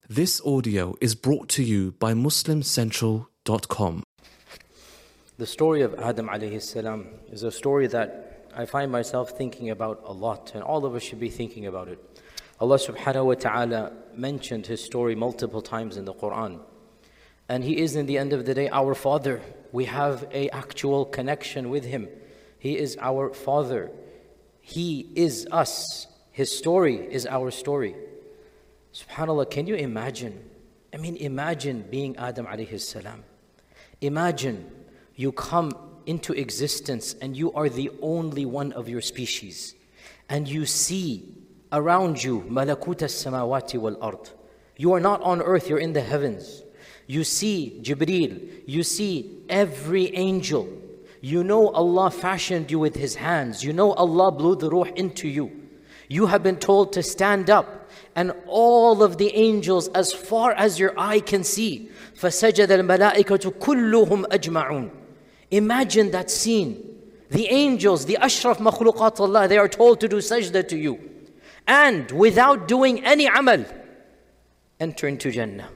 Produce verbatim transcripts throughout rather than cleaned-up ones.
This audio is brought to you by Muslim Central dot com. The story of Adam alayhi salam is a story that I find myself thinking about a lot, and all of us should be thinking about it. Allah subhanahu wa ta'ala mentioned his story multiple times in the Quran. And he is, in the end of the day, our father. We have an actual connection with him. He is our father. He is us. His story is our story. SubhanAllah, can you imagine? I mean, imagine being Adam alayhi salam. Imagine you come into existence and you are the only one of your species. And you see around you, malakut as-samawati wal-ard. You are not on earth, you're in the heavens. You see Jibreel, you see every angel. You know Allah fashioned you with His hands. You know Allah blew the ruh into you. You have been told to stand up. And all of the angels, as far as your eye can see, فَسَجَدَ الْمَلَائِكَةُ كُلُّهُمْ أَجْمَعُونَ. Imagine that scene. The angels, the ashraf makhluqat Allah, they are told to do sajda to you. And without doing any amal, enter into Jannah.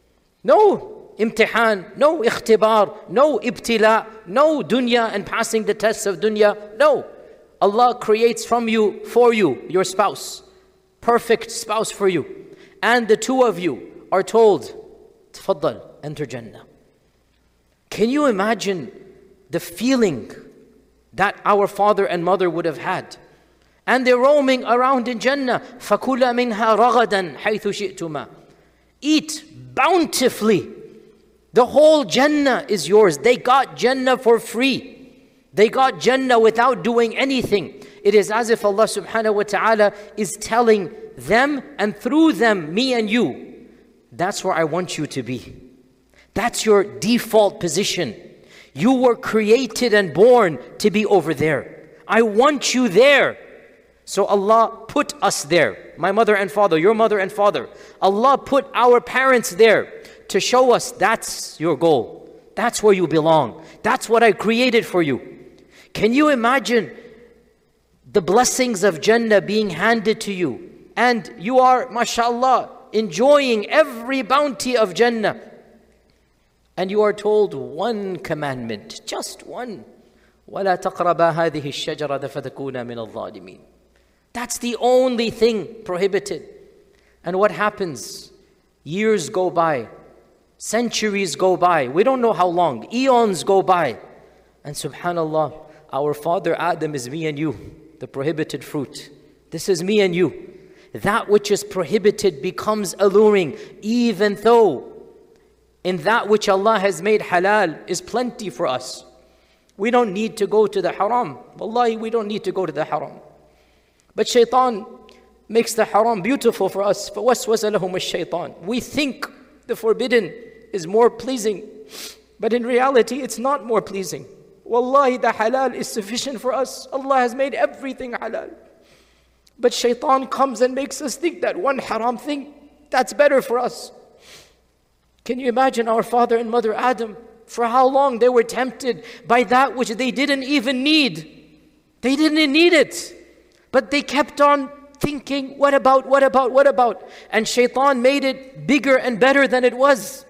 No imtihan, no ikhtibar, no ibtila, no dunya and passing the tests of dunya. No. Allah creates from you, for you, your spouse. Perfect spouse for you. And the two of you are told, Tafaddal, enter Jannah. Can you imagine the feeling that our father and mother would have had? And they're roaming around in Jannah. فَكُلَ مِنْهَا رَغَدًا حَيْثُ شِئْتُمَا. Eat bountifully. The whole Jannah is yours. They got Jannah for free. They got Jannah without doing anything. It is as if Allah subhanahu wa ta'ala is telling them and through them, me and you, that's where I want you to be. That's your default position. You were created and born to be over there. I want you there. So Allah put us there. My mother and father, your mother and father. Allah put our parents there to show us that's your goal. That's where you belong. That's what I created for you. Can you imagine the blessings of Jannah being handed to you? And you are, mashallah, enjoying every bounty of Jannah. And you are told one commandment, just one. وَلَا تَقْرَبَا هَذِهِ الشَّجَرَةَ فَتَكُونَ مِنَ الظَّالِمِينَ. That's the only thing prohibited. And what happens? Years go by. Centuries go by. We don't know how long. Eons go by. And subhanallah, our father Adam is me and you. The prohibited fruit. This is me and you. That which is prohibited becomes alluring, even though in that which Allah has made halal is plenty for us. We don't need to go to the haram. Wallahi, we don't need to go to the haram. But shaitan makes the haram beautiful for us. فَوَسْوَسَ لَهُمُ الشَّيْطَانِ. We think the forbidden is more pleasing. But in reality, it's not more pleasing. Wallahi, the halal is sufficient for us. Allah has made everything halal. But shaitan comes and makes us think that one haram thing, that's better for us. Can you imagine our father and mother Adam? For how long they were tempted by that which they didn't even need. They didn't need it. But they kept on thinking, what about, what about, what about? And shaitan made it bigger and better than it was.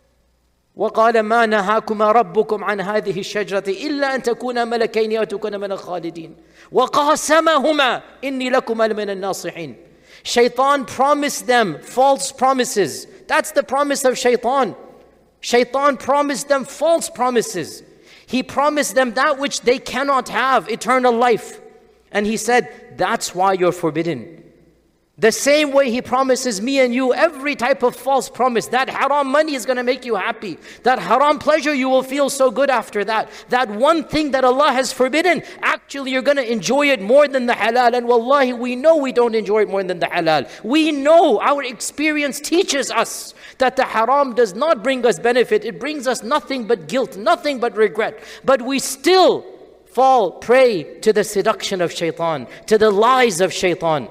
وَقَالَ مَا نَهَاكُمَا رَبُّكُمْ عَنْ هَذِهِ الشَّجْرَةِ إِلَّا أَن تَكُونَا مَلَكَيْنِ أَوْ تَكُونَا مِنَ الْخَالِدِينَ وَقَاسَمَهُمَا إِنِّي لَكُمَا لَمِنَ النَّاصِحِينَ. Shaitan promised them false promises. That's the promise of shaitan. Shaitan promised them false promises. He promised them that which they cannot have, eternal life. And he said, that's why you're forbidden. The same way he promises me and you every type of false promise. That haram money is going to make you happy. That haram pleasure, you will feel so good after that. That one thing that Allah has forbidden, actually you're going to enjoy it more than the halal. And wallahi, we know we don't enjoy it more than the halal. We know, our experience teaches us that the haram does not bring us benefit. It brings us nothing but guilt, nothing but regret. But we still fall prey to the seduction of shaitan, to the lies of shaitan.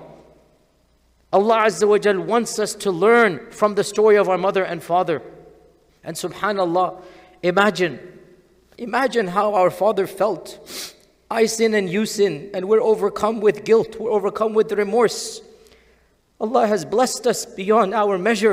Allah Azza wa Jal wants us to learn from the story of our mother and father. And subhanallah, imagine, imagine how our father felt. I sin and you sin, and we're overcome with guilt, we're overcome with remorse. Allah has blessed us beyond our measure.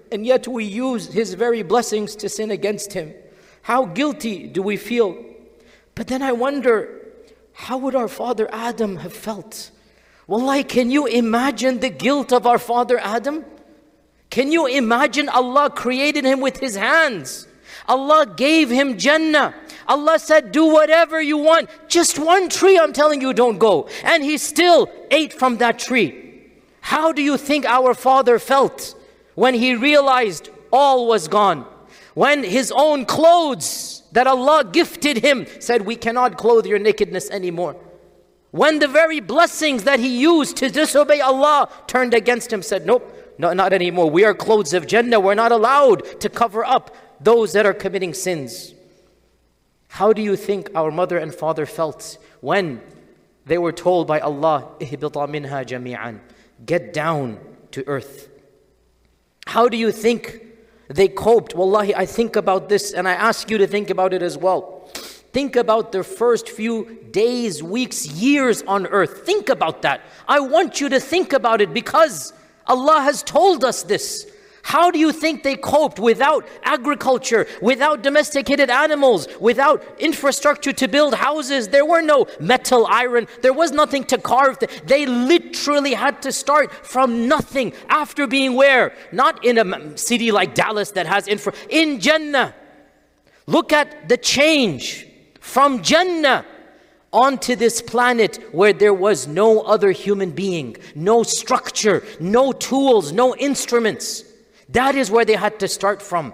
and yet we use His very blessings to sin against Him. How guilty do we feel? But then I wonder, how would our father Adam have felt? Wallahi, can you imagine the guilt of our father Adam? Can you imagine Allah created him with His hands? Allah gave him Jannah. Allah said, do whatever you want. Just one tree, I'm telling you, don't go. And he still ate from that tree. How do you think our father felt when he realized all was gone? When his own clothes that Allah gifted him said, we cannot clothe your nakedness anymore. When the very blessings that he used to disobey Allah turned against him, said, nope, no, not anymore. We are clothes of Jannah. We're not allowed to cover up those that are committing sins. How do you think our mother and father felt when they were told by Allah, ihbita minha jami'an, get down to earth? How do you think they coped? Wallahi, I think about this and I ask you to think about it as well. Think about their first few days, weeks, years on earth. Think about that. I want you to think about it because Allah has told us this. How do you think they coped without agriculture, without domesticated animals, without infrastructure to build houses? There were no metal, iron. There was nothing to carve. They literally had to start from nothing after being where? Not in a city like Dallas that has infra. In Jannah. Look at the change from Jannah onto this planet where there was no other human being, no structure, no tools, no instruments. That is where they had to start from.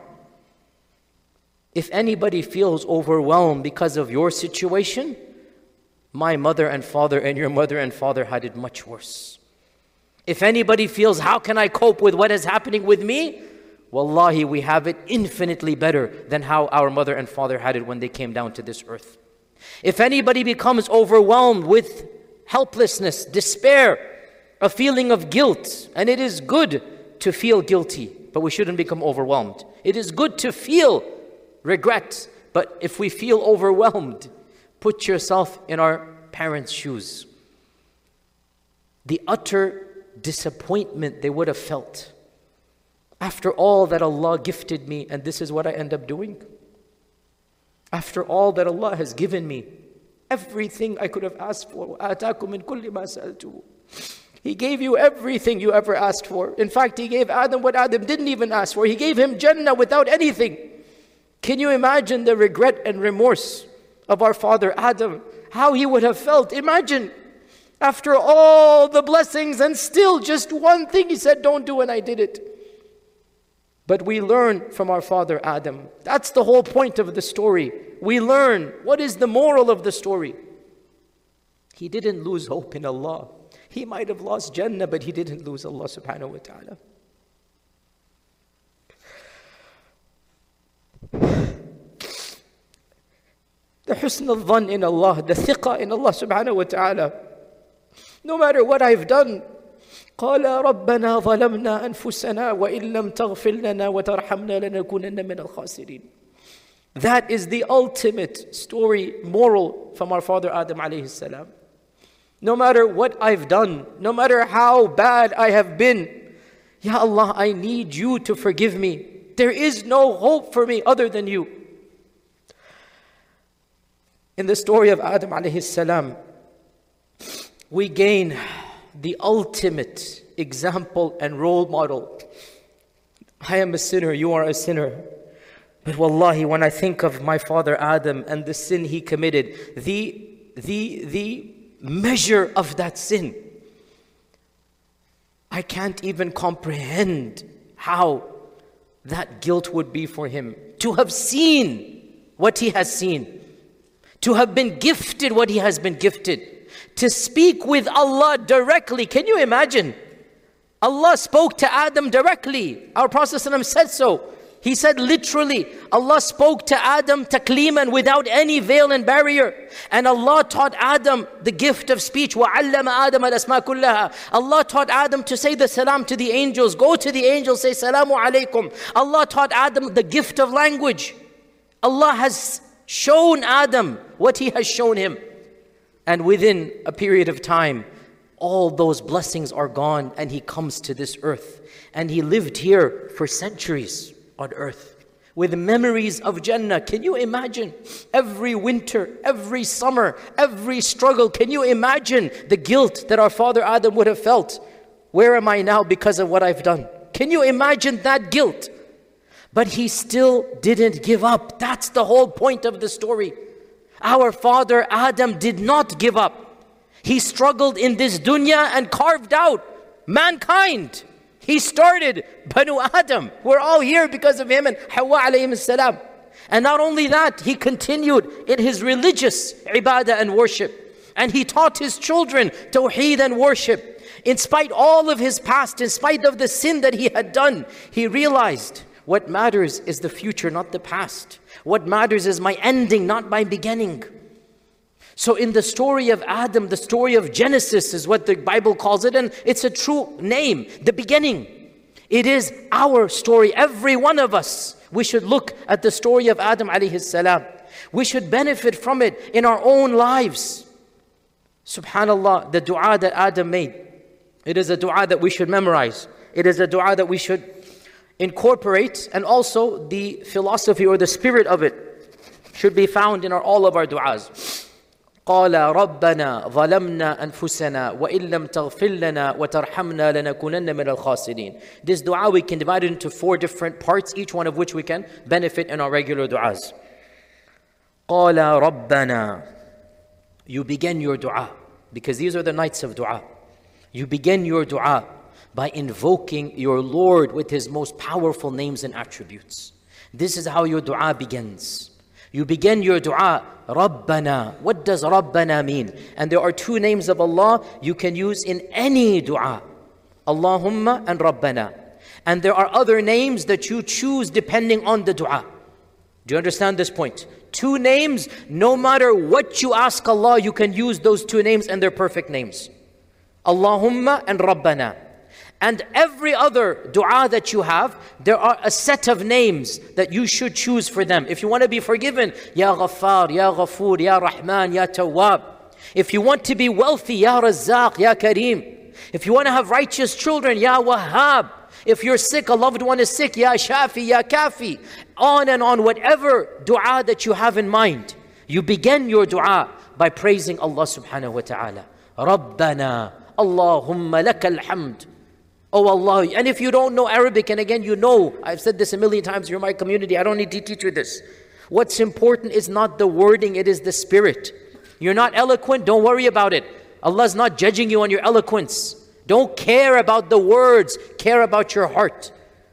If anybody feels overwhelmed because of your situation, my mother and father and your mother and father had it much worse. If anybody feels, how can I cope with what is happening with me? Wallahi, we have it infinitely better than how our mother and father had it when they came down to this earth. If anybody becomes overwhelmed with helplessness, despair, a feeling of guilt, and it is good to feel guilty, but we shouldn't become overwhelmed. It is good to feel regret, but if we feel overwhelmed, put yourself in our parents' shoes. The utter disappointment they would have felt. After all that Allah gifted me, and this is what I end up doing. After all that Allah has given me, everything I could have asked for. آتاكم من كل ما سألته. He gave you everything you ever asked for. In fact, He gave Adam what Adam didn't even ask for. He gave him Jannah without anything. Can you imagine the regret and remorse of our father Adam? How he would have felt. Imagine, after all the blessings and still just one thing He said, don't do, and I did it. But we learn from our father Adam. That's the whole point of the story. We learn. What is the moral of the story? He didn't lose hope in Allah. He might have lost Jannah, but he didn't lose Allah subhanahu wa ta'ala. The husn al-dhan in Allah, the thiqah in Allah subhanahu wa ta'ala. No matter what I've done, قال ربنا ظلمنا أنفسنا وإن لم تغفر لنا وترحمنا لنكونن من الخاسرين. That is the ultimate story, moral from our father Adam alayhi salam. No matter what I've done, no matter how bad I have been, Ya Allah, I need you to forgive me. There is no hope for me other than you. In the story of Adam alayhi salam, we gain the ultimate example and role model. I am a sinner, you are a sinner. But wallahi, when I think of my father Adam and the sin he committed, the, the, the measure of that sin, I can't even comprehend how that guilt would be for him. To have seen what he has seen, to have been gifted what he has been gifted, to speak with Allah directly. Can you imagine? Allah spoke to Adam directly. Our Prophet ﷺ said so. He said literally, Allah spoke to Adam takliman, without any veil and barrier. And Allah taught Adam the gift of speech. وَعَلَّمَ آدَمَ الْأَسْمَاءَ كُلَّهَا. Allah taught Adam to say the salam to the angels. Go to the angels, say salamu alaykum. Allah taught Adam the gift of language. Allah has shown Adam what He has shown him. And within a period of time, all those blessings are gone, and he comes to this earth. And he lived here for centuries on earth with memories of Jannah. Can you imagine? Every winter, every summer, every struggle. Can you imagine the guilt that our father Adam would have felt? Where am I now because of what I've done? Can you imagine that guilt? But he still didn't give up. That's the whole point of the story. Our father Adam did not give up. He struggled in this dunya and carved out mankind. He started Banu Adam. We're all here because of him and Hawa alayhim salam. And not only that, he continued in his religious ibadah and worship. And he taught his children tawheed and worship. In spite all of his past, in spite of the sin that he had done, he realized what matters is the future, not the past. What matters is my ending, not my beginning. So in the story of Adam, the story of Genesis is what the Bible calls it, and it's a true name, the beginning. It is our story, every one of us. We should look at the story of Adam alayhi salam. We should benefit from it in our own lives. Subhanallah, the dua that Adam made, it is a dua that we should memorize. It is a dua that we should incorporate, and also the philosophy or the spirit of it should be found in our, all of our du'as. قال ربنا ظلمنا أنفسنا وإن لم تغفر لنا وترحمنا لنكونن من الخاسرين. This dua we can divide it into four different parts, each one of which we can benefit in our regular du'as. قال ربنا. You begin your dua, because these are the nights of dua. You begin your dua by invoking your Lord with His most powerful names and attributes. This is how your dua begins. You begin your dua, Rabbana. What does Rabbana mean? And there are two names of Allah you can use in any dua. Allahumma and Rabbana. And there are other names that you choose depending on the dua. Do you understand this point? Two names, no matter what you ask Allah, you can use those two names and they're perfect names. Allahumma and Rabbana. And every other dua that you have, there are a set of names that you should choose for them. If you want to be forgiven, Ya Ghaffar, Ya Ghafoor, Ya Rahman, Ya Tawwab. If you want to be wealthy, Ya Razzaq, Ya Kareem. If you want to have righteous children, Ya Wahhab. If you're sick, a loved one is sick, Ya Shafi, Ya Kafi. On and on, whatever dua that you have in mind. You begin your dua by praising Allah subhanahu wa ta'ala. Rabbana, Allahumma lakal hamd. Oh Allah. And if you don't know Arabic, and again you know, I've said this a million times, you're my community, I don't need to teach you this. What's important is not the wording, it is the spirit. You're not eloquent, don't worry about it. Allah's not judging you on your eloquence. Don't care about the words, care about your heart.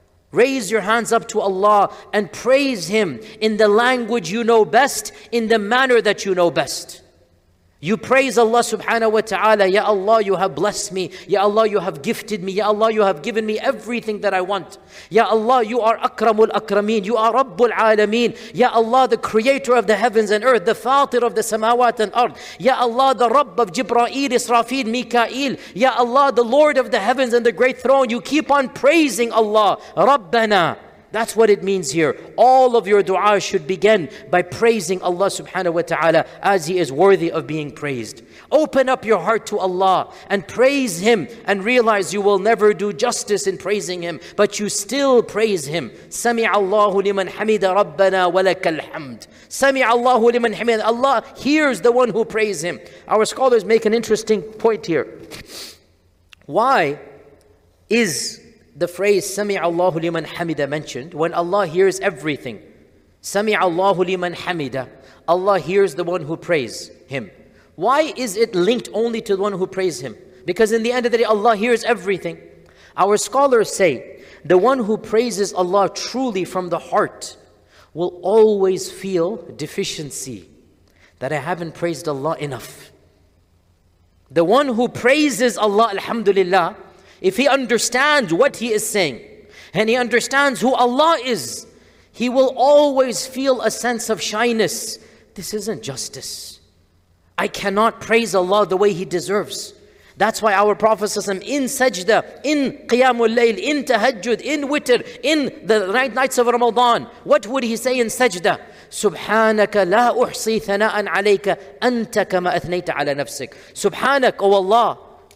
Raise your hands up to Allah and praise Him in the language you know best, in the manner that you know best. You praise Allah subhanahu wa ta'ala, Ya Allah, you have blessed me. Ya Allah, you have gifted me. Ya Allah, you have given me everything that I want. Ya Allah, you are Akramul Akrameen. You are Rabbul Alameen. Ya Allah, the creator of the heavens and earth, the Fatir of the samawat and earth. Ya Allah, the Rabb of Jibreel, Israfil, Mikael. Ya Allah, the Lord of the heavens and the great throne. You keep on praising Allah. Rabbana. That's what it means here. All of your dua should begin by praising Allah subhanahu wa ta'ala as He is worthy of being praised. Open up your heart to Allah and praise Him, and realize you will never do justice in praising Him, but you still praise Him. Sami Allahu liman hamida Rabbana wa lakal hamd. Sami Allahu liman hamida. Allah hears the one who praise Him. Our scholars make an interesting point here. Why is the phrase Sami Allahu liman hamida mentioned when Allah hears everything? Sami Allahu liman hamida. Allah hears the one who praise Him. Why is it linked only to the one who praise Him? Because in the end of the day, Allah hears everything. Our scholars say the one who praises Allah truly from the heart will always feel deficiency, that I haven't praised Allah enough. The one who praises Allah, alhamdulillah, if he understands what he is saying, and he understands who Allah is, he will always feel a sense of shyness. This isn't justice. I cannot praise Allah the way He deserves. That's why our Prophet ﷺ in sajda, in qiyamul layl, in tahajjud, in witr, in the nights of Ramadan, what would he say in sajda? Subhanaka la uhsi thana'an alayka anta kama athnayta ala nafsik. Subhanak, O Allah,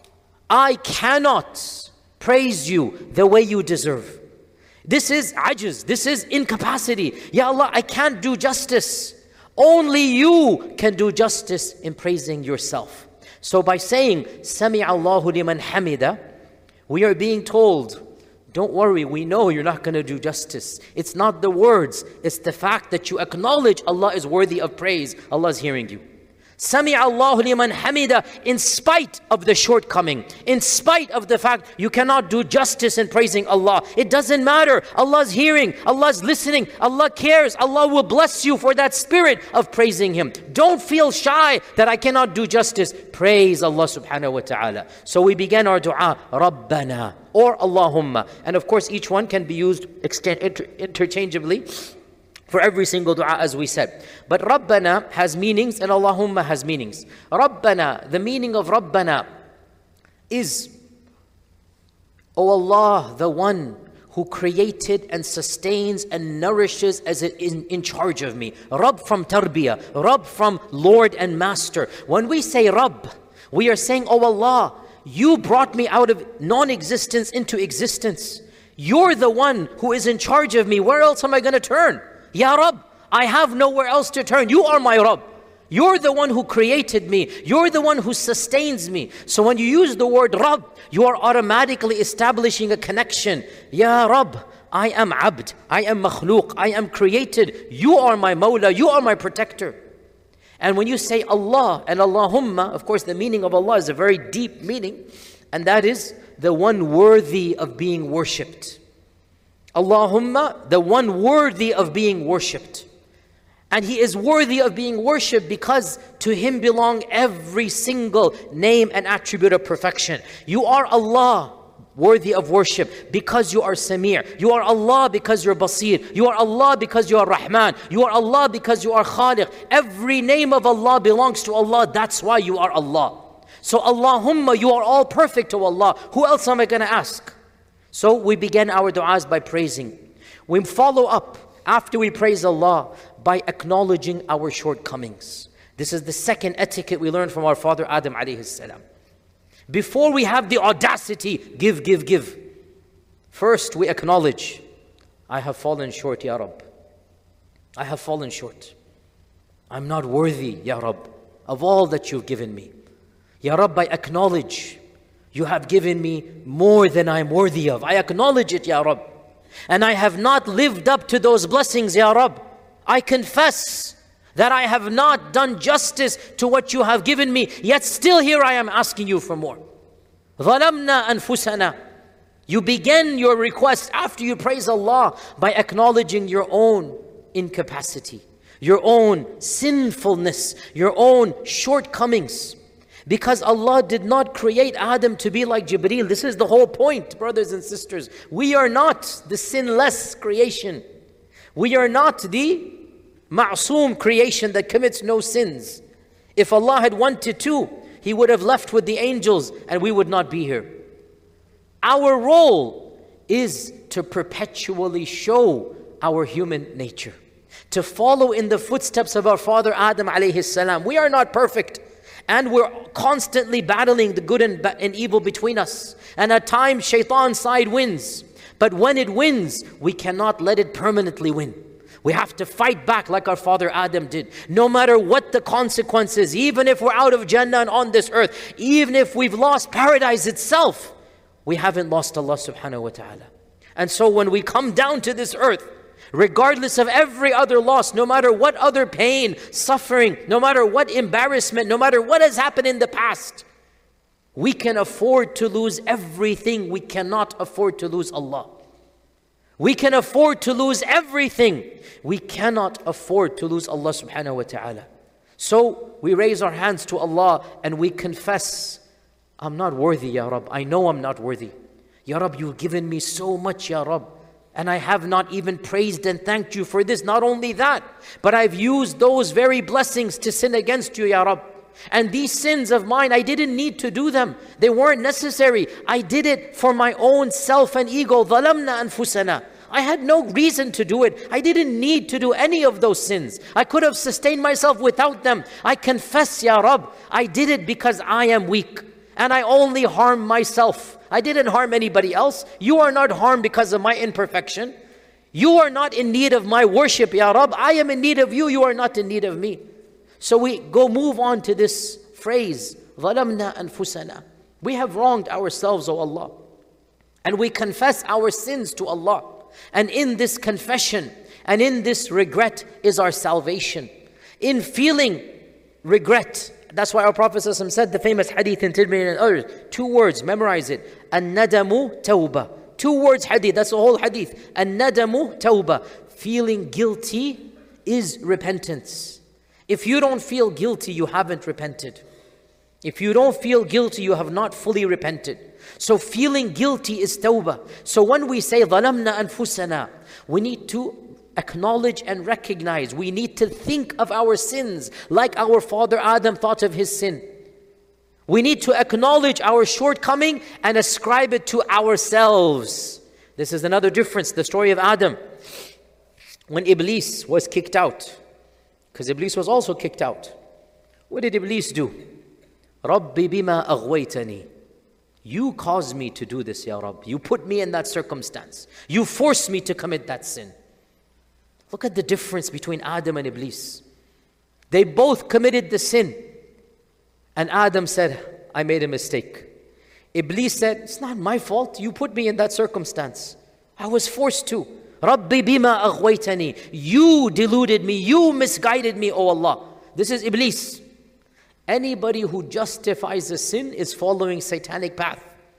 I cannot praise you the way you deserve. This is ajiz, this is incapacity. Ya Allah, I can't do justice. Only you can do justice in praising yourself. So by saying, Sami'a Allahu liman hamida, we are being told, don't worry, we know you're not going to do justice. It's not the words, it's the fact that you acknowledge Allah is worthy of praise. Allah is hearing you. Sami'a Allahu liman hamida, in spite of the shortcoming, in spite of the fact you cannot do justice in praising Allah. It doesn't matter. Allah's hearing, Allah's listening, Allah cares. Allah will bless you for that spirit of praising Him. Don't feel shy that I cannot do justice. Praise Allah subhanahu wa ta'ala. So we began our dua, Rabbana or Allahumma. And of course each one can be used inter interchangeably for every single dua, as we said. But Rabbana has meanings and Allahumma has meanings. Rabbana, the meaning of Rabbana is, O Allah, the one who created and sustains and nourishes as it is in, in charge of me. Rabb from tarbiyah, Rabb from Lord and Master. When we say Rabb, we are saying, O Allah, you brought me out of non-existence into existence. You're the one who is in charge of me. Where else am I going to turn? Ya Rabb, I have nowhere else to turn. You are my Rabb. You're the one who created me. You're the one who sustains me. So when you use the word Rabb, you are automatically establishing a connection. Ya Rabb, I am abd. I am makhluq. I am created. You are my Mawla. You are my protector. And when you say Allah and Allahumma, of course the meaning of Allah is a very deep meaning. And that is the one worthy of being worshipped. Allahumma, the one worthy of being worshipped. And He is worthy of being worshipped because to Him belong every single name and attribute of perfection. You are Allah, worthy of worship because you are Sami'. You are Allah because you are Basir. You are Allah because you are Rahman. You are Allah because you are Khaliq. Every name of Allah belongs to Allah. That's why you are Allah. So Allahumma, you are all perfect to Allah. Who else am I going to ask? So we begin our du'as by praising. We follow up after we praise Allah by acknowledging our shortcomings. This is the second etiquette we learned from our father Adam alayhi salam. Before we have the audacity, give, give, give. First we acknowledge, I have fallen short, Ya Rabb. I have fallen short. I'm not worthy, Ya Rabb, of all that you've given me. Ya Rabb, I acknowledge you have given me more than I'm worthy of. I acknowledge it, Ya Rabb. And I have not lived up to those blessings, Ya Rabb. I confess that I have not done justice to what you have given me, yet still here I am asking you for more. ظَلَمْنَا أَنفُسَنَا. You begin your request after you praise Allah by acknowledging your own incapacity, your own sinfulness, your own shortcomings. Because Allah did not create Adam to be like Jibreel. This is the whole point, brothers and sisters. We are not the sinless creation. We are not the ma'soom creation that commits no sins. If Allah had wanted to, He would have left with the angels and we would not be here. Our role is to perpetually show our human nature, to follow in the footsteps of our father Adam alayhi salam. We are not perfect. And we're constantly battling the good and, and evil between us. And at times, shaitan's side wins. But when it wins, we cannot let it permanently win. We have to fight back like our father Adam did. No matter what the consequences, even if we're out of Jannah and on this earth, even if we've lost paradise itself, we haven't lost Allah subhanahu wa ta'ala. And so when we come down to this earth, regardless of every other loss, no matter what other pain, suffering, no matter what embarrassment, no matter what has happened in the past, we can afford to lose everything. We cannot afford to lose Allah. We can afford to lose everything. We cannot afford to lose Allah subhanahu wa ta'ala. So we raise our hands to Allah and we confess, I'm not worthy, Ya Rabb. I know I'm not worthy. Ya Rabb, you've given me so much, Ya Rabb. And I have not even praised and thanked you for this. Not only that, but I've used those very blessings to sin against you, Ya Rabb. And these sins of mine, I didn't need to do them. They weren't necessary. I did it for my own self and ego. ظَلَمْنَا أَنفُسَنَا. I had no reason to do it. I didn't need to do any of those sins. I could have sustained myself without them. I confess, Ya Rabb, I did it because I am weak. and I only harm myself. I didn't harm anybody else. You are not harmed because of my imperfection. You are not in need of my worship, Ya Rab. I am in need of you. You are not in need of me. So we go move on to this phrase, ظَلَمْنَا أَنفُسَنَا. We have wronged ourselves, O Allah. And we confess our sins to Allah. And in this confession and in this regret is our salvation. In feeling regret, that's why our Prophet ﷺ said the famous hadith in Tirmidhi and others, two words, memorize it. An-nadamu tawbah. Two words hadith, that's the whole hadith. An-nadamu tawbah. Feeling guilty is repentance. If you don't feel guilty, you haven't repented. If you don't feel guilty, you have not fully repented. So feeling guilty is tawbah. So when we say ظَلَمْنَا أَنفُسَنَا, we need to acknowledge and recognize. We need to think of our sins like our father Adam thought of his sin. We need to acknowledge our shortcoming and ascribe it to ourselves. This is another difference, the story of Adam. When Iblis was kicked out, because Iblis was also kicked out, what did Iblis do? رَبِّ بِمَا أَغْوَيْتَنِي. You caused me to do this, Ya Rabb. You put me in that circumstance. You forced me to commit that sin. Look at the difference between Adam and Iblis. They both committed the sin. And Adam said, I made a mistake. Iblis said, it's not my fault. You put me in that circumstance. I was forced to. Rabbi bima aghwaytani. You deluded me. You misguided me, O Allah. This is Iblis. Anybody who justifies a sin is following satanic path.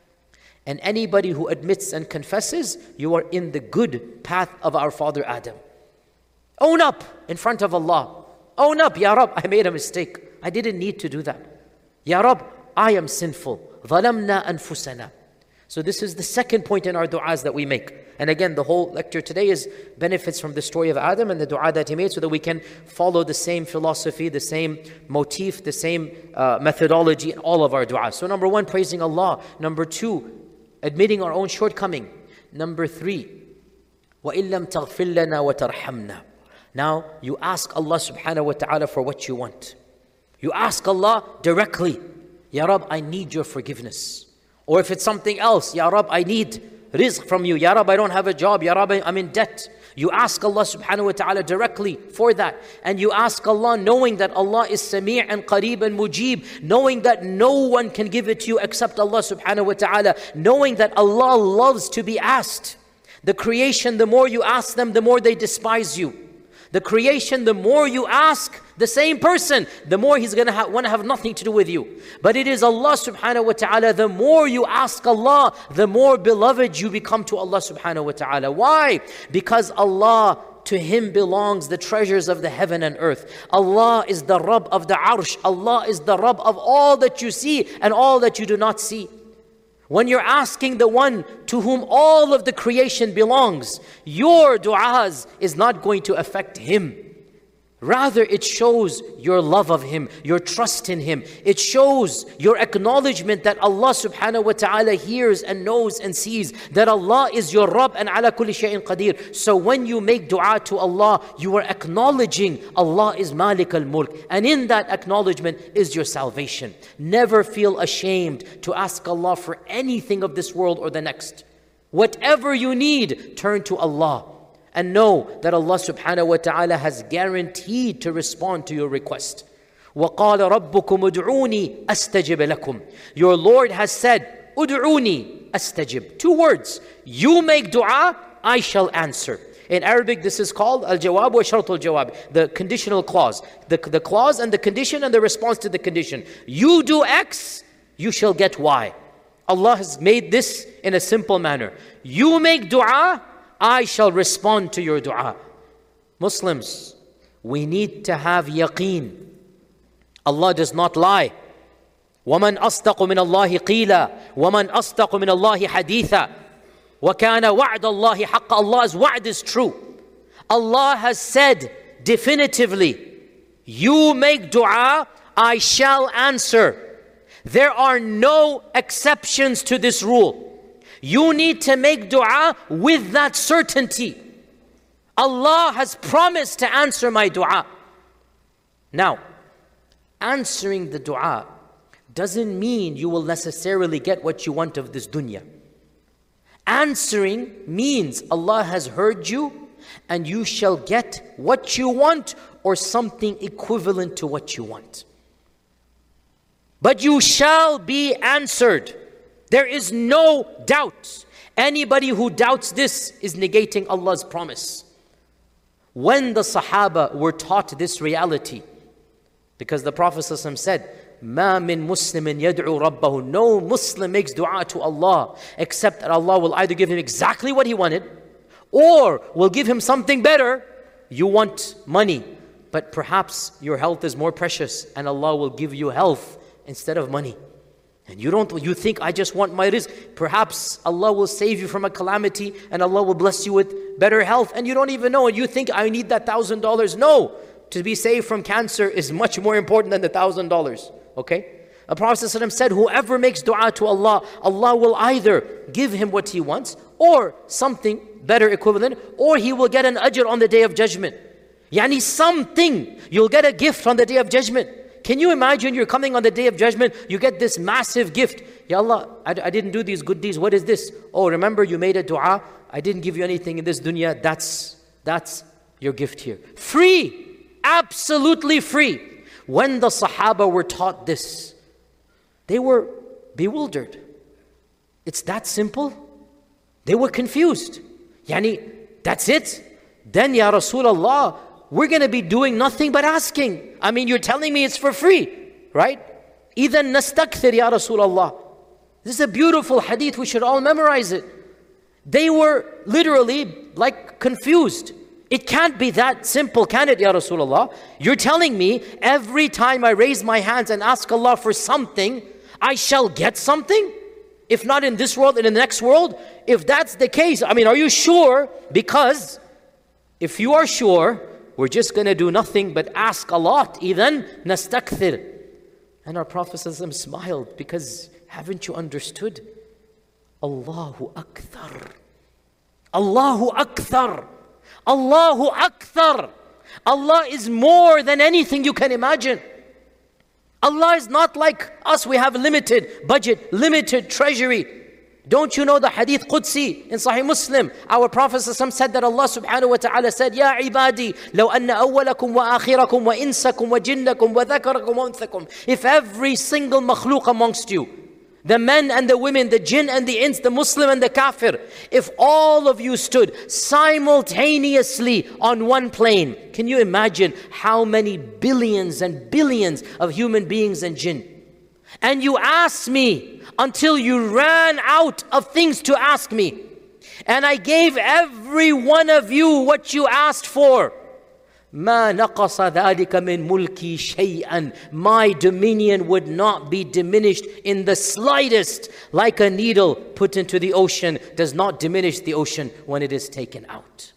And anybody who admits and confesses, you are in the good path of our father Adam. Own up in front of Allah. Own up, Ya Rab, I made a mistake. I didn't need to do that. Ya Rab, I am sinful. ظَلَمْنَا أَنفُسَنَا. So this is the second point in our du'as that we make. And again, the whole lecture today is benefits from the story of Adam and the dua that he made so that we can follow the same philosophy, the same motif, the same uh, methodology in all of our du'as. So number one, praising Allah. Number two, admitting our own shortcoming. Number three, وَإِن لَمْ تَغْفِرْ لَنَا وَتَرْحَمْنَا. Now, you ask Allah subhanahu wa ta'ala for what you want. You ask Allah directly, Ya Rab, I need your forgiveness. Or if it's something else, Ya Rab, I need rizq from you. Ya Rab, I don't have a job. Ya Rab, I'm in debt. You ask Allah subhanahu wa ta'ala directly for that. And you ask Allah knowing that Allah is Sami' and Qareeb and Mujib. Knowing that no one can give it to you except Allah subhanahu wa ta'ala. Knowing that Allah loves to be asked. The creation, the more you ask them, the more they despise you. The creation, the more you ask the same person, the more he's going to ha- want to have nothing to do with you. But it is Allah subhanahu wa ta'ala, the more you ask Allah, the more beloved you become to Allah subhanahu wa ta'ala. Why? Because Allah, to Him belongs the treasures of the heaven and earth. Allah is the Rabb of the Arsh. Allah is the Rabb of all that you see and all that you do not see. When you're asking the one to whom all of the creation belongs, your du'as is not going to affect Him. Rather, it shows your love of Him, your trust in Him. It shows your acknowledgement that Allah subhanahu wa ta'ala hears and knows and sees, that Allah is your Rabb and ala kulli shay'in qadir. So when you make dua to Allah, you are acknowledging Allah is Malik al-Mulk. And in that acknowledgement is your salvation. Never feel ashamed to ask Allah for anything of this world or the next. Whatever you need, turn to Allah. And know that Allah subhanahu wa ta'ala has guaranteed to respond to your request. وَقَالَ رَبُّكُمْ أُدْعُونِي أَسْتَجِبَ لَكُمْ. Your Lord has said, أُدْعُونِي أَسْتَجِبْ. Two words. You make dua, I shall answer. In Arabic, this is called al-jawab wa shart al-jawab, the conditional clause. The, the clause and the condition and the response to the condition. You do X, you shall get Y. Allah has made this in a simple manner. You make dua, I shall respond to your dua. Muslims, we need to have yaqeen. Allah does not lie. وَمَنْ أَصْدَقُ مِنَ اللَّهِ قِيلًا وَمَنْ أَصْدَقُ مِنَ اللَّهِ حَدِيثًا وَكَانَ وَعْدَ اللَّهِ حَقًّا. Allah's wa'd is true. Allah has said definitively, you make dua, I shall answer. There are no exceptions to this rule. You need to make dua with that certainty. Allah has promised to answer my dua. Now, answering the dua doesn't mean you will necessarily get what you want of this dunya. Answering means Allah has heard you and you shall get what you want or something equivalent to what you want. But you shall be answered. There is no doubt. Anybody who doubts this is negating Allah's promise. When the Sahaba were taught this reality, because the Prophet ﷺ said, مَا مِن مُسْلِمٍ يَدْعُو رَبَّهُ, no Muslim makes dua to Allah except that Allah will either give him exactly what he wanted or will give him something better. You want money, but perhaps your health is more precious and Allah will give you health instead of money. And you don't, you think, I just want my rizq. Perhaps Allah will save you from a calamity and Allah will bless you with better health. And you don't even know. And you think, I need that thousand dollars. No, to be saved from cancer is much more important than the thousand dollars. Okay? The Prophet ﷺ said, whoever makes dua to Allah, Allah will either give him what he wants or something better equivalent, or he will get an ajr on the Day of Judgment. Yani something, you'll get a gift on the Day of Judgment. Can you imagine you're coming on the Day of Judgment, you get this massive gift. Ya Allah, I, I didn't do these good deeds. What is this? Oh, remember you made a dua. I didn't give you anything in this dunya. That's, that's your gift here. Free. Absolutely free. When the Sahaba were taught this, they were bewildered. It's that simple? They were confused. Yani, that's it? Then Ya Rasulullah, we're going to be doing nothing but asking. I mean, you're telling me it's for free, right? إِذَن نَسْتَكْثِرْ يَا رَسُولَ اللَّهِ. This is a beautiful hadith. We should all memorize it. They were literally like confused. It can't be that simple, can it, Ya Rasulullah? You're telling me every time I raise my hands and ask Allah for something, I shall get something? If not in this world, in the next world? If that's the case, I mean, are you sure? Because if you are sure, we're just going to do nothing but ask a lot. إِذَن نَسْتَكْثِرْ. And our Prophet ﷺ smiled because haven't you understood? Allahu Akthar. Allahu Akthar. Allahu Akthar. Allah is more than anything you can imagine. Allah is not like us. We have limited budget, limited treasury. Don't you know the hadith Qudsi in Sahih Muslim? Our Prophet ﷺ said that Allah subhanahu wa ta'ala said, Ya ibadi, law anna awwalakum wa akhirakum wa insakum wa jinnakum wa dhakarakum wa unthakum. If every single makhluk amongst you, the men and the women, the jinn and the ins, the Muslim and the kafir, if all of you stood simultaneously on one plane, can you imagine how many billions and billions of human beings and jinn? And you asked me until you ran out of things to ask me. And I gave every one of you what you asked for. مَا نَقَصَ ذَلِكَ مِن مُلْكِي شَيْئًا. My dominion would not be diminished in the slightest. Like a needle put into the ocean does not diminish the ocean when it is taken out.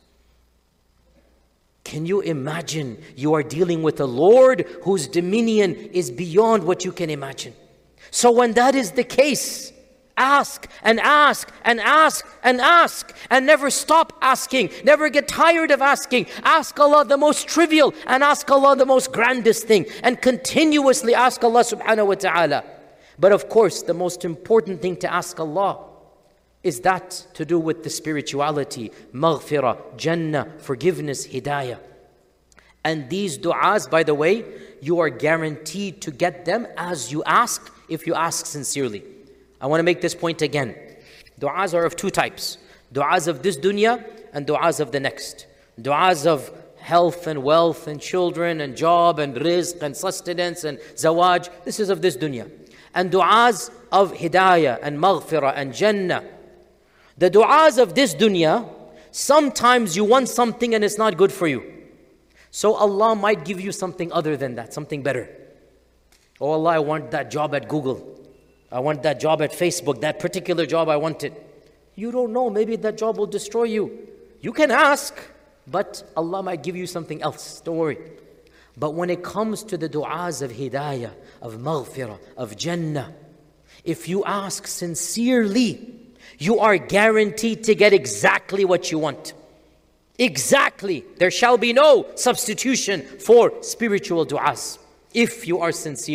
Can you imagine you are dealing with a Lord whose dominion is beyond what you can imagine? So when that is the case, ask and ask and ask and ask and never stop asking. Never get tired of asking. Ask Allah the most trivial and ask Allah the most grandest thing. And continuously ask Allah subhanahu wa ta'ala. But of course, the most important thing to ask Allah is that to do with the spirituality, maghfirah, jannah, forgiveness, hidayah. And these du'as, by the way, you are guaranteed to get them as you ask, if you ask sincerely. I want to make this point again. Du'as are of two types. Du'as of this dunya and du'as of the next. Du'as of health and wealth and children and job and rizq and sustenance and zawaj. This is of this dunya. And du'as of hidayah and maghfirah and jannah. The du'as of this dunya, sometimes you want something and it's not good for you. So Allah might give you something other than that, something better. Oh Allah, I want that job at Google. I want that job at Facebook, that particular job I wanted. You don't know, maybe that job will destroy you. You can ask, but Allah might give you something else, don't worry. But when it comes to the du'as of hidayah, of maghfirah, of jannah, if you ask sincerely, you are guaranteed to get exactly what you want. Exactly. There shall be no substitution for spiritual du'as if you are sincere.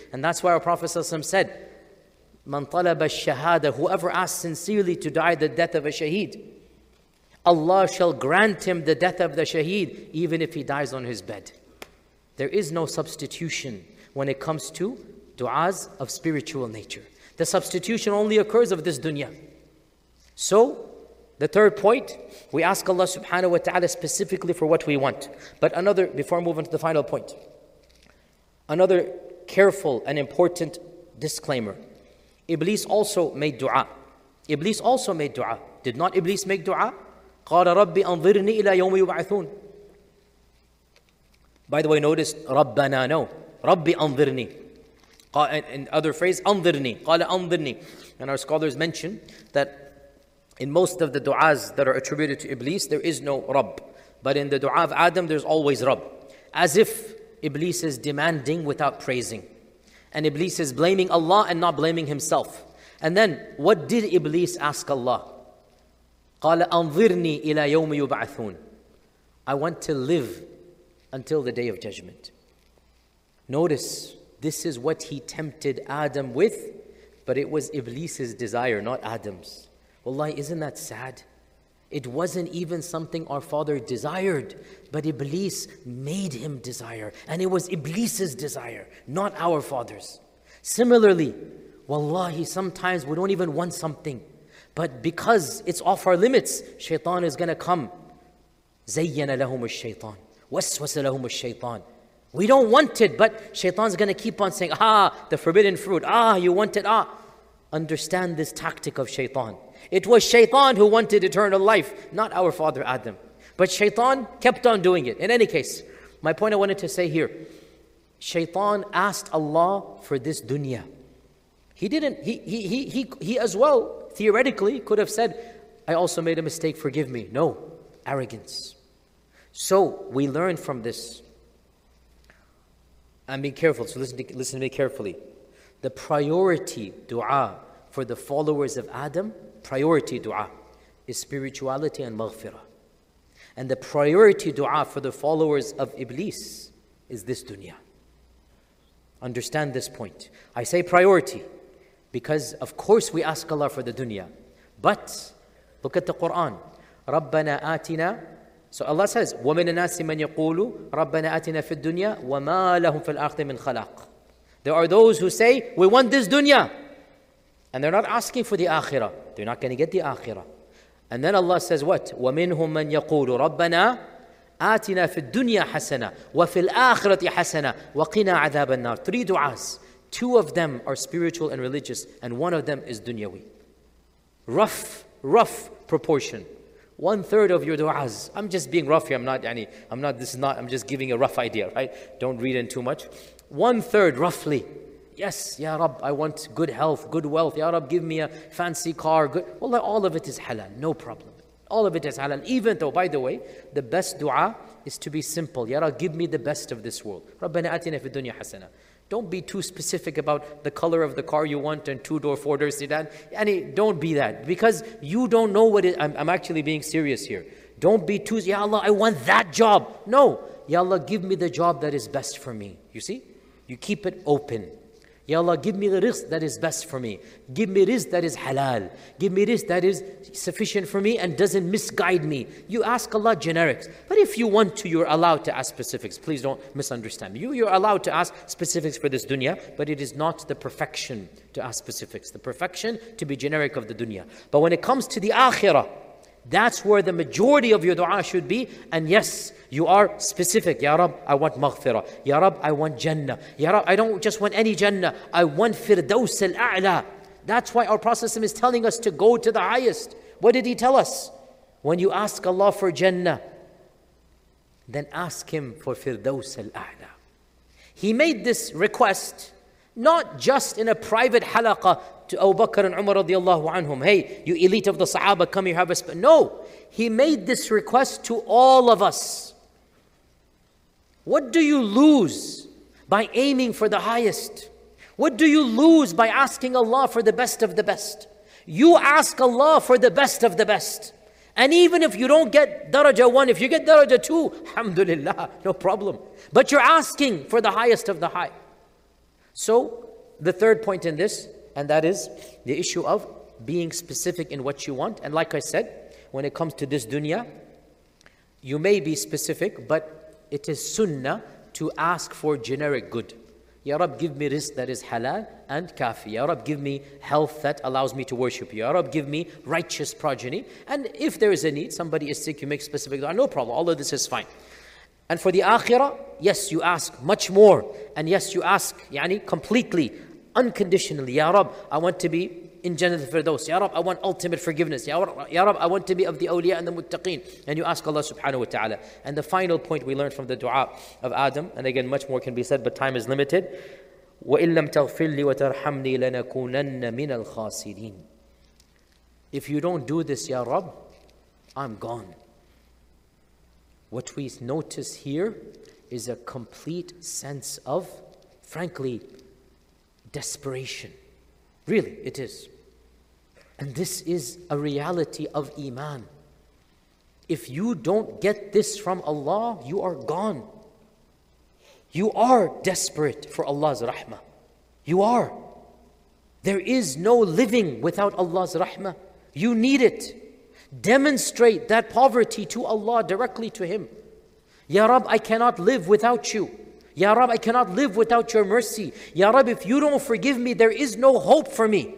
And that's why our Prophet ﷺ said, Man talaba shahada, whoever asks sincerely to die the death of a shaheed, Allah shall grant him the death of the shaheed, even if he dies on his bed. There is no substitution when it comes to du'as of spiritual nature. The substitution only occurs of this dunya. So, the third point, we ask Allah subhanahu wa ta'ala specifically for what we want. But another, before I move on to the final point, another careful and important disclaimer. Iblis also made dua. Iblis also made dua. Did not Iblis make dua? قَالَ رَبِّ أَنظِرْنِي إِلَى يَوْمِ يُبْعَثُونَ. By the way, notice رَبَّنَا, no. رَبِّ أَنظِرْنِي. In other phrase, أَنظِرْنِي. قَالَ أَنظِرْنِي. And our scholars mention that in most of the du'as that are attributed to Iblis, there is no Rabb. But in the dua of Adam, there's always Rabb. As if Iblis is demanding without praising. And Iblis is blaming Allah and not blaming himself. And then, what did Iblis ask Allah? قَالَ أَنظِرْنِي إِلَى يَوْمِ يُبْعَثُونَ. I want to live until the day of judgment. Notice, this is what he tempted Adam with, but it was Iblis's desire, not Adam's. Wallahi, isn't that sad? It wasn't even something our father desired, but Iblis made him desire. And it was Iblis's desire, not our father's. Similarly, wallahi, sometimes we don't even want something, but because it's off our limits, shaitan is going to come. زَيَّنَ لَهُمُ الشَّيْطَانِ وَسْوَسَ لَهُمُ الشَّيْطَانِ. We don't want it, but shaitan's going to keep on saying, ah, the forbidden fruit, ah, you want it, ah. Understand this tactic of shaitan. It was shaitan who wanted eternal life, not our father Adam. But shaitan kept on doing it. In any case, my point I wanted to say here, shaitan asked Allah for this dunya. He didn't, he, he, he, he, he as well, theoretically, could have said, I also made a mistake, forgive me. No, arrogance. So, we learn from this. And be careful, so listen to, listen to me carefully. The priority dua for the followers of Adam, priority dua, is spirituality and maghfirah. And the priority dua for the followers of Iblis is this dunya. Understand this point. I say priority because of course we ask Allah for the dunya. But look at the Quran. رَبَّنَا آتِنَا. So Allah says, وَمِنَ النَّاسِ مَنْ يَقُولُ رَبَّنَا آتِنَا فِي الدُّنْيَا وَمَا لَهُمْ فِي الْآخِرَةِ مِنْ خَلَاقٍ. There are those who say, we want this dunya. And they're not asking for the akhirah. They're not going to get the akhirah. And then Allah says what? وَمِنْهُمْ مَنْ يَقُولُ رَبَّنَا آتِنَا فِي الدُّنْيَا حَسَنَةً وَفِي الْآخِرَةِ حَسَنَةً وَقِنَا عَذَابَ النَّارِ. Three du'as. Two of them are spiritual and religious, and one of them is dunyawi. Rough, rough proportion. One third of your du'as. I'm just being rough here. I'm not, yani, I'm not, this is not, I'm just giving a rough idea, right? Don't read in too much. One third, roughly. Yes, Ya Rabb, I want good health, good wealth. Ya Rabb, give me a fancy car. Good. Well, all of it is halal, no problem. All of it is halal. Even though, by the way, the best dua is to be simple. Ya Rabb, give me the best of this world. Rabbana atina fi dunya hasana. Don't be too specific about the color of the car you want and two-door, four-door sedan. Yani, don't be that. Because you don't know what it is. I'm, I'm actually being serious here. Don't be too, Ya Allah, I want that job. No. Ya Allah, give me the job that is best for me. You see? You keep it open. Ya Allah, give me the rizq that is best for me. Give me rizq that is halal. Give me rizq that is sufficient for me and doesn't misguide me. You ask Allah generics. But if you want to, you're allowed to ask specifics. Please don't misunderstand me. You, you're allowed to ask specifics for this dunya, but it is not the perfection to ask specifics. The perfection to be generic of the dunya. But when it comes to the akhirah, that's where the majority of your dua should be. And yes, you are specific. Ya Rab, I want maghfirah. Ya Rab, I want Jannah. Ya Rab, I don't just want any Jannah. I want Firdaus al-A'la. That's why our Prophet is telling us to go to the highest. What did he tell us? When you ask Allah for Jannah, then ask Him for Firdaus al-A'la. He made this request not just in a private halaqah to Abu Bakr and Umar radiallahu anhum. Hey, you elite of the Sahaba, come here, have a sp-. No, he made this request to all of us. What do you lose by aiming for the highest? What do you lose by asking Allah for the best of the best? You ask Allah for the best of the best. And even if you don't get daraja one, if you get daraja two, alhamdulillah, no problem. But you're asking for the highest of the high. So the third point in this, and that is the issue of being specific in what you want. And like I said, when it comes to this dunya, you may be specific, but it is sunnah to ask for generic good. Ya Rab, give me rizq that is halal and kafi. Ya Rab, give me health that allows me to worship you. Ya Rab, give me righteous progeny. And if there is a need, somebody is sick, you make specific dua, no problem. All of this is fine. And for the akhirah, yes, you ask much more. And yes, you ask yani, completely, unconditionally. Ya Rab, I want to be in Jannah al-Firdaus. Ya Rab, I want ultimate forgiveness. Ya Rab, Ya Rab, I want to be of the awliya and the muttaqeen. And you ask Allah subhanahu wa ta'ala. And the final point we learned from the dua of Adam, and again, much more can be said, but time is limited. وَإِن لَمْ تَغْفِرْ لِي وَتَرْحَمْنِي لَنَكُونَنَّ مِنَ الْخَاسِرِينَ. If you don't do this, Ya Rab, I'm gone. What we notice here is a complete sense of, frankly, desperation. Really, it is. And this is a reality of Iman. If you don't get this from Allah, you are gone. You are desperate for Allah's rahmah. You are. There is no living without Allah's rahmah. You need it. Demonstrate that poverty to Allah, directly to Him. Ya Rab, I cannot live without you. Ya Rab, I cannot live without your mercy. Ya Rab, if you don't forgive me, there is no hope for me.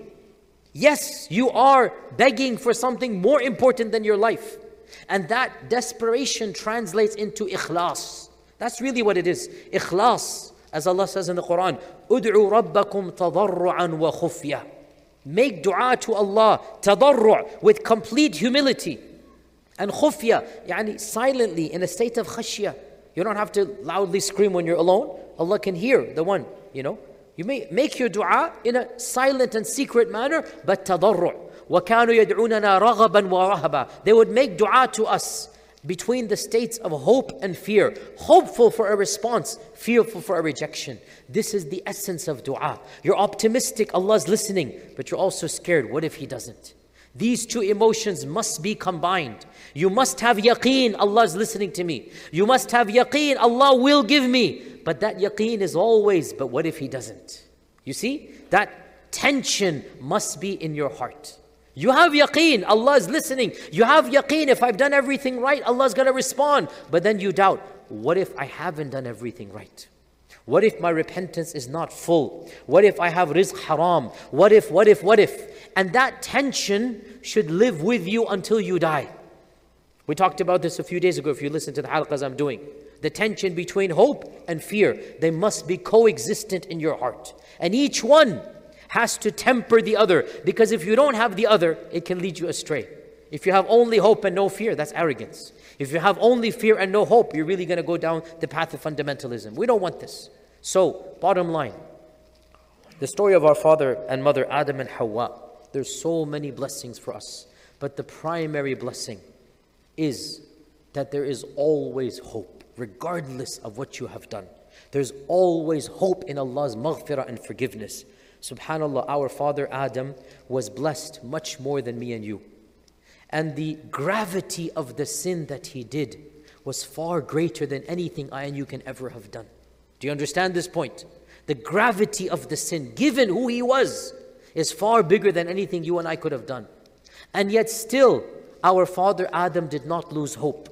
Yes, you are begging for something more important than your life. And that desperation translates into ikhlas. That's really what it is. Ikhlas, as Allah says in the Quran, "Ud'u rabbakum tadarru'an wa khufya." Make dua to Allah, tadarru', with complete humility. And khufya, yani silently, in a state of khashya. You don't have to loudly scream when you're alone. Allah can hear the one, you know. You may make your dua in a silent and secret manner, but tadarru'. وَكَانُوا يَدْعُونَنَا رَغَبًا وَرَهَبًا. They would make dua to us between the states of hope and fear. Hopeful for a response, fearful for a rejection. This is the essence of dua. You're optimistic, Allah's listening, but you're also scared. What if He doesn't? These two emotions must be combined. You must have yaqeen, Allah's listening to me. You must have yaqeen, Allah will give me. But that yaqeen is always, but what if He doesn't? You see? That tension must be in your heart. You have yaqeen, Allah is listening. You have yaqeen, if I've done everything right, Allah's going to respond. But then you doubt, what if I haven't done everything right? What if my repentance is not full? What if I have rizq haram? What if, what if, what if? And that tension should live with you until you die. We talked about this a few days ago if you listen to the halaqas I'm doing. The tension between hope and fear, they must be coexistent in your heart. And each one has to temper the other, because if you don't have the other, it can lead you astray. If you have only hope and no fear, that's arrogance. If you have only fear and no hope, you're really going to go down the path of fundamentalism. We don't want this. So, bottom line, the story of our father and mother Adam and Hawa, there's so many blessings for us. But the primary blessing is that there is always hope, regardless of what you have done. There's always hope in Allah's maghfirah and forgiveness. SubhanAllah, our father Adam was blessed much more than me and you. And the gravity of the sin that he did was far greater than anything I and you can ever have done. Do you understand this point? The gravity of the sin, given who he was, is far bigger than anything you and I could have done. And yet still, our father Adam did not lose hope.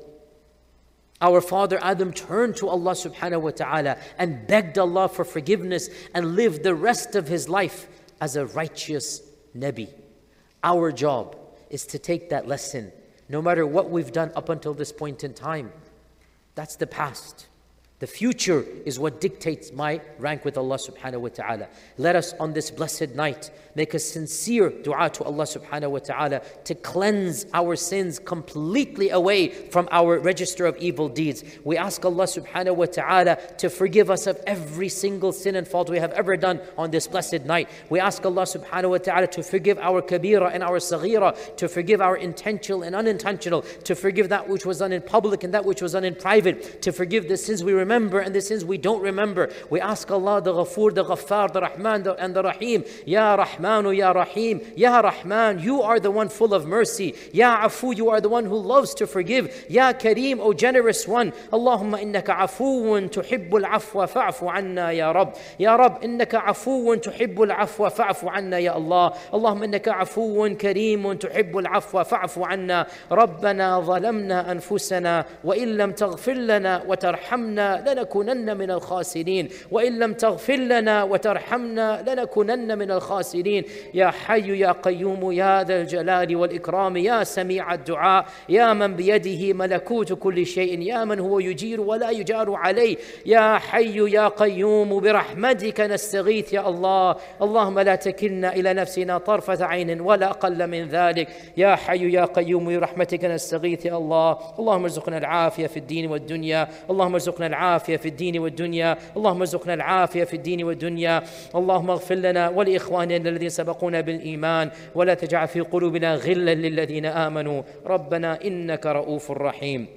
Our father Adam turned to Allah subhanahu wa ta'ala and begged Allah for forgiveness and lived the rest of his life as a righteous Nabi. Our job is to take that lesson, no matter what we've done up until this point in time. That's the past. The future is what dictates my rank with Allah subhanahu wa ta'ala. Let us on this blessed night make a sincere dua to Allah subhanahu wa ta'ala to cleanse our sins completely away from our register of evil deeds. We ask Allah subhanahu wa ta'ala to forgive us of every single sin and fault we have ever done on this blessed night. We ask Allah subhanahu wa ta'ala to forgive our kabira and our saghira, to forgive our intentional and unintentional, to forgive that which was done in public and that which was done in private, to forgive the sins we remember remember and the sins we don't remember. We ask Allah, the Ghafoor, the Ghaffar, the Rahman, the, and the Rahim. Ya Rahmanu, Ya Rahim. Ya Rahman, you are the one full of mercy. Ya Afu, you are the one who loves to forgive. Ya Kareem, O generous one. Allahumma innaka afuun tuhibbul afwa fa'fu anna ya Rabb. Ya Rabb, innaka afuun tuhibbul afwa fa'fu anna ya Allah. Allahumma innaka afuun kareemun tuhibbul afwa fa'fu anna. Rabbana zalamna anfusana wa in lam taghfir lana wa tarhamna lanakunanna min al-khasirin. Wa in lam taghfir lana wa tarhamna lanakunanna min al-khasirin. Ya Hayyu ya Qayyum ya Dhal Jalali wal Ikram ya Sami' ad-Du'a ya man biyadihi malakutu kulli shay'in ya man huwa yujiru wa la yujaru alayh. Ya Hayyu ya Qayyum birahmatika nastaghith ya Allah. Allahumma la takilna ila nafsina tarfata 'aynin wa la aqalla min dhalik. Ya Hayyu ya Qayyum birahmatika nastaghith ya Allah. Allahumma arzuqna al-'afiya fi ad-din wad-dunya. Allahumma arzuqna al-'afiya fi ad-din wad-dunya. Allahumma arzuqna al-'afiya fi ad-din wad-dunya. Allahumma ighfir lana wa li ikhwanina alladhina sabaquna bil iman wa la taj'al fi qulubina ghillan lil ladhina amanu. Rabbana innaka ra'ufur rahim.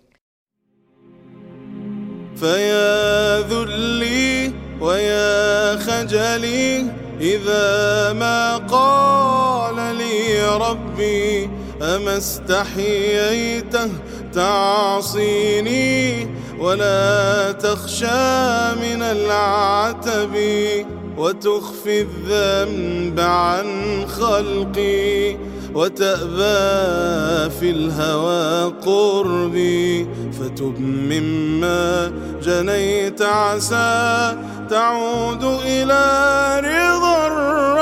فيا ذلي ويا خجلي إذا ما قال لي ربي أما استحييته تعصيني ولا تخشى من العتب وتخفي الذنب عن خلقي وتأبى في الهوى قربي فتب مما جنيت عسى تعود إلى رضا الرب.